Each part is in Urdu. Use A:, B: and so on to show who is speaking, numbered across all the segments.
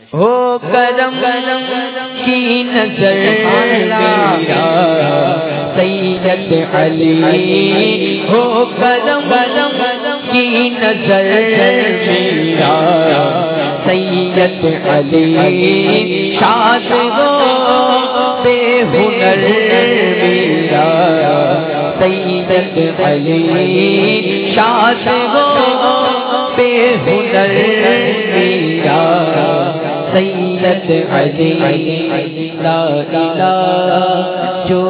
A: ہو کرم کی نظر میرا سید علی، ہو کرم کی نظر میرا سید علی، شاد ہو بے ہنر میرا سید علی، شاد ہو بے ہنر میرا سید علی، لا الہ جو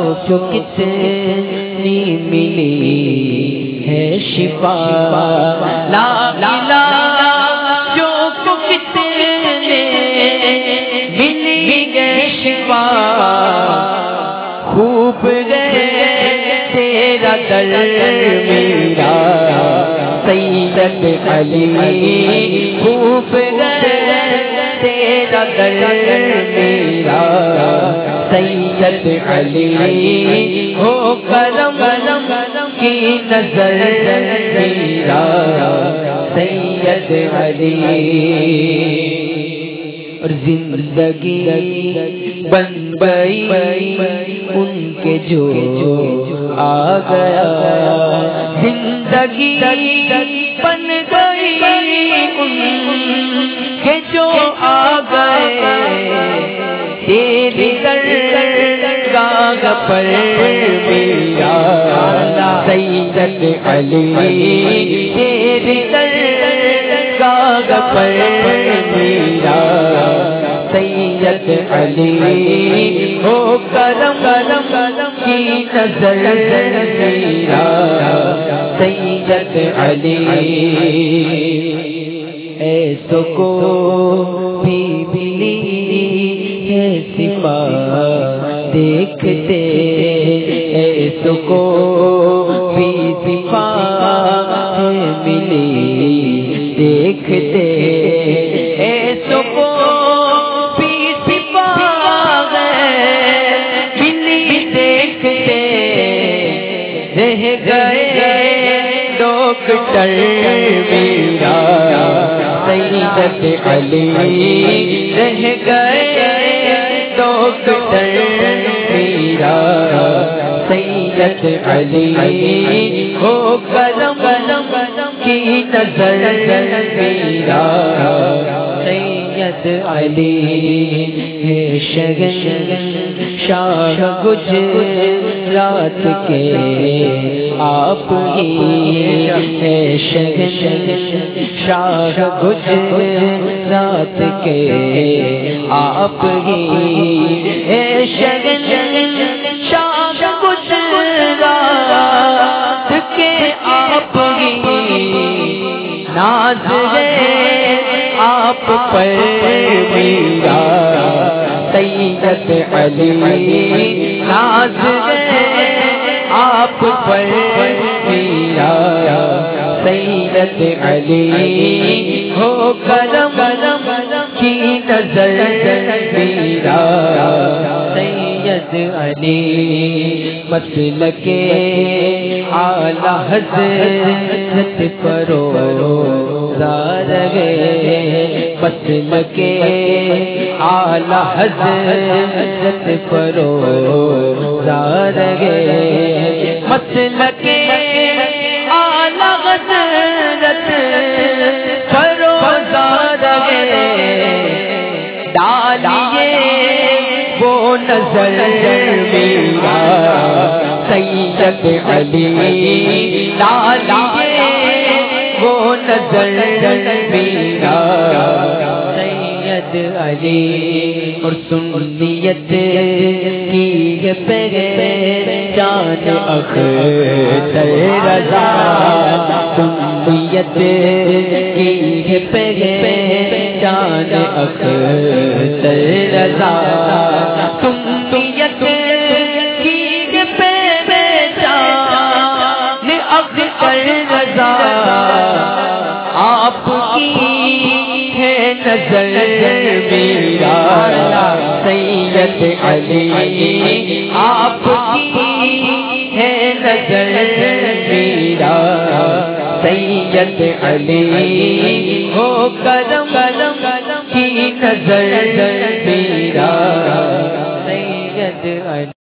A: کتنی ملی ہے شفا، لا الہ جو کتنے ملی ہے شفا، خوب گئے تیرا در میرا سید علی، خوب گئے تیرا در میرا سید علی، ہو کرم کی نظر میرا سید علی، اور زندگی بن گئی ان کے جو آ گیا، زندگی بن گئی ان کے جو آ گئے، تیری درگاہ پر میرا سید علی، تیری درگاہ پر میرا سید علی، ہو کرم کی نظر میرا سید علی، ایسو کو بھی ملی ہے صفات دیکھتے، ایسو کو بھی صفات ملی دیکھتے، ایسو کو بھی صفات ملی دیکھتے، رہ گئے ڈاکٹر میرا سید علی، رہ گئے ڈاکٹر میرا سید علی، ہو کرم کی نظر میرا سید علی، ہے شہنشاہ گجرات کے آپ ہی، ہے شہنشاہ گجرات کے آپ ہی، ہے شہنشاہ گجرات کے آپ ہی، ناز ہے آپ پر میرا سید علی، ناز ہے آپ پر میرا سید علی، ہو کرم کی نظر میرا سید علی، مسلک اعلی حضرت پروزگار ہے، مسلک اعلی حضرت پروزگار ہے، مسلک اعلی حضرت پروزگار ہے، ڈالیے وہ نظر میرا سید علی، ڈالیے وہ نظر میرا سید علی، اور سنیت کی یہ پہچان اختر رضا، سنیت کی یہ پہچان اختر رضا، سنیت کی یہ پہچان اختر رضا، آپ کی ہے نظر میرا سید علی، آپ کی ہے نظر میرا سید علی، ہو کرم کی نظر میرا سید علی